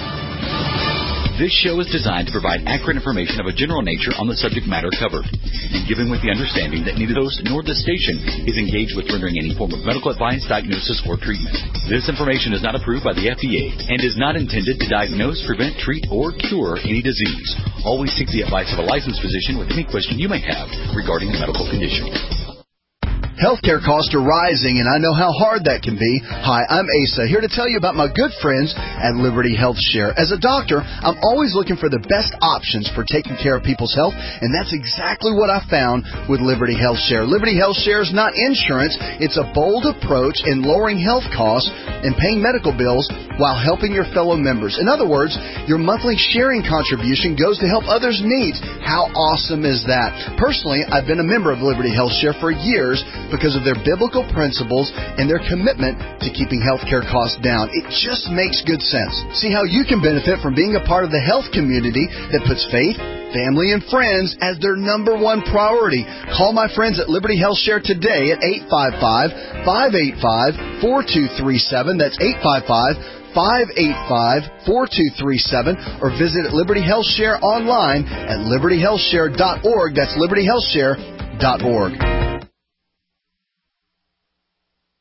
This show is designed to provide accurate information of a general nature on the subject matter covered, and given with the understanding that neither host nor the station is engaged with rendering any form of medical advice, diagnosis, or treatment. This information is not approved by the F D A and is not intended to diagnose, prevent, treat, or cure any disease. Always seek the advice of a licensed physician with any question you may have regarding a medical condition. Healthcare costs are rising, and I know how hard that can be. Hi, I'm Asa, here to tell you about my good friends at Liberty Health Share. As a doctor, I'm always looking for the best options for taking care of people's health, and that's exactly what I found with Liberty Health Share. Liberty Health Share is not insurance. It's a bold approach in lowering health costs and paying medical bills while helping your fellow members. In other words, your monthly sharing contribution goes to help others' needs. How awesome is that? Personally, I've been a member of Liberty Health Share for years because of their biblical principles and their commitment to keeping healthcare costs down. It just makes good sense. See how you can benefit from being a part of the health community that puts faith, family, and friends as their number one priority. Call my friends at Liberty Health Share today at eight five five, five eight five, four two three seven. That's eight five five, five eight five, four two three seven, or visit Liberty Health Share online at liberty health share dot org. That's liberty health share dot org.